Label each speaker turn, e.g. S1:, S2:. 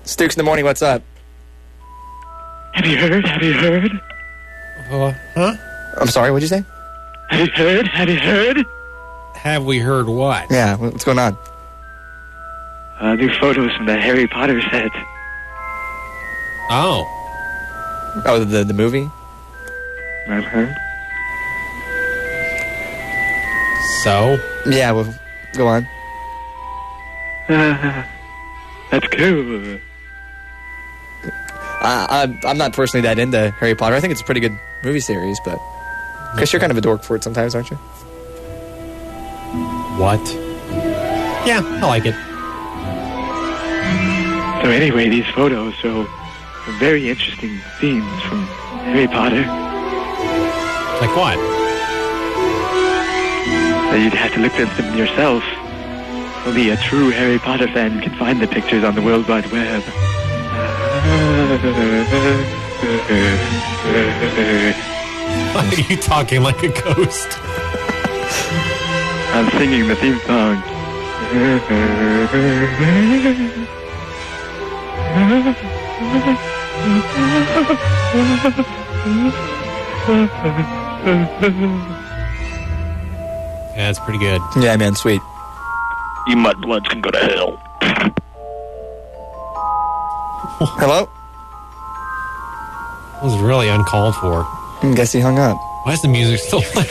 S1: Stukes in the morning, what's up?
S2: Have you heard?
S3: Huh?
S1: I'm sorry, what'd you say?
S2: Have you heard?
S3: Have we heard what?
S1: Yeah, what's going on?
S2: New photos from the Harry Potter set.
S3: Oh.
S1: Oh, the movie?
S2: I've heard.
S3: So?
S1: Yeah, well, go on.
S2: That's cool.
S1: I'm not personally that into Harry Potter. I think it's a pretty good movie series, but I guess you're kind of a dork for it sometimes, aren't you?
S3: What? Yeah, I like it.
S2: So anyway, these photos show some very interesting scenes from Harry Potter.
S3: Like what?
S2: So you'd have to look at them yourself. Only a true Harry Potter fan can find the pictures on the World Wide Web.
S3: Why are you talking like a ghost?
S2: I'm singing the theme song.
S3: Yeah, it's pretty good.
S1: Yeah, man, sweet.
S2: You mudbloods can go to hell.
S1: Hello?
S3: That was really uncalled for.
S1: Guess he hung up.
S3: Why is the music still playing?